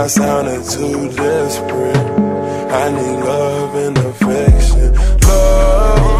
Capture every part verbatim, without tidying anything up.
not sounding too desperate. I need love and affection. Love,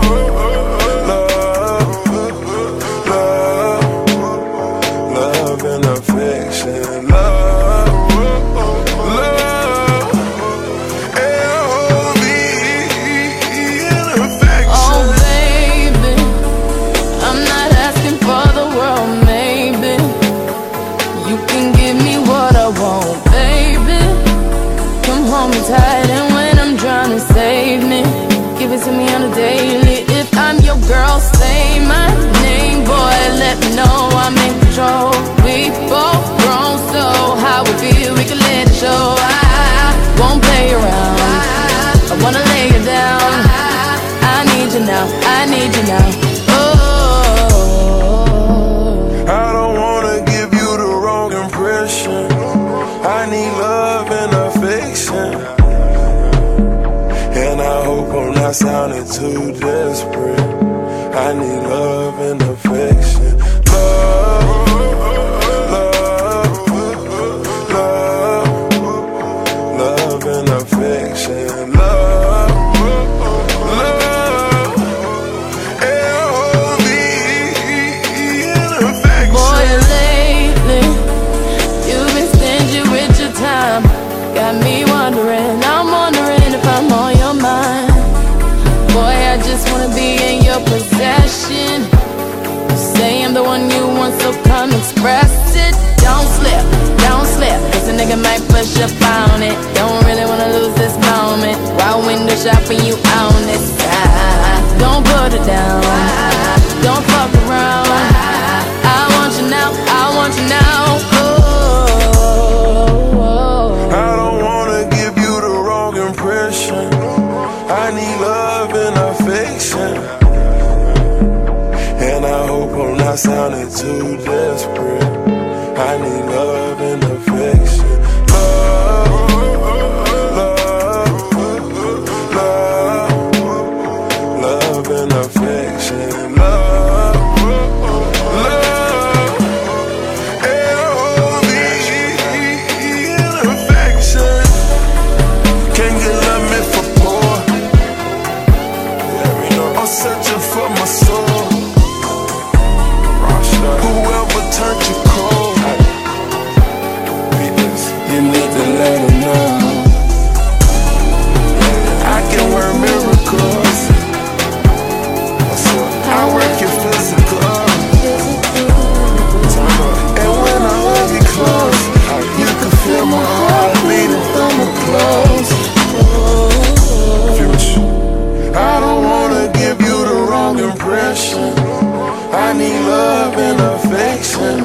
love, love, love and affection. Love, love, L O V E and affection. Oh baby, I'm not asking for the world, maybe. You can give me what I want, baby. Come home tight, and when I'm trying to save me, give it to me on a daily. If I'm your girl, say my name, boy, let me know I'm in control. We both grown, so how we feel, we can let it show. I won't play around, I wanna lay it down. I need you now, I need you now. Oh, I don't wanna give you the wrong impression. I need love and affection. And I hope I'm not sounding too desperate. I need love and affection. Love, love, love, love and affection. Love, love, L O V E and affection. boy, lately you've been stingy with your time. Got me wondering, I'm wondering if I'm on your mind. Boy, I just wanna be in your possession. You say I'm the one you want, so come express it. Don't slip, don't slip, cause a nigga might push up on it. Don't really wanna lose this moment while window shopping you on this side. Don't put it down, don't fuck around. I want you now, I want you now. Oh, I don't wanna give you the wrong impression. I need love and affection. And I hope I'm not sounding too desperate. I need love and affection. Love, love, love, love and affection. Love, love, L O V E and affection. Can't get love me for poor. I'm searching for my soul. Whoever turned you cold, you need to let them know. I can work miracles. I work your physical. And when I hold you close, you can feel my heart beating through my clothes. I don't wanna give you the wrong impression. I need love and affection.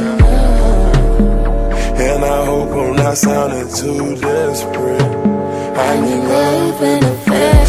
And I hope I'm not sounding too desperate. I need love and affection.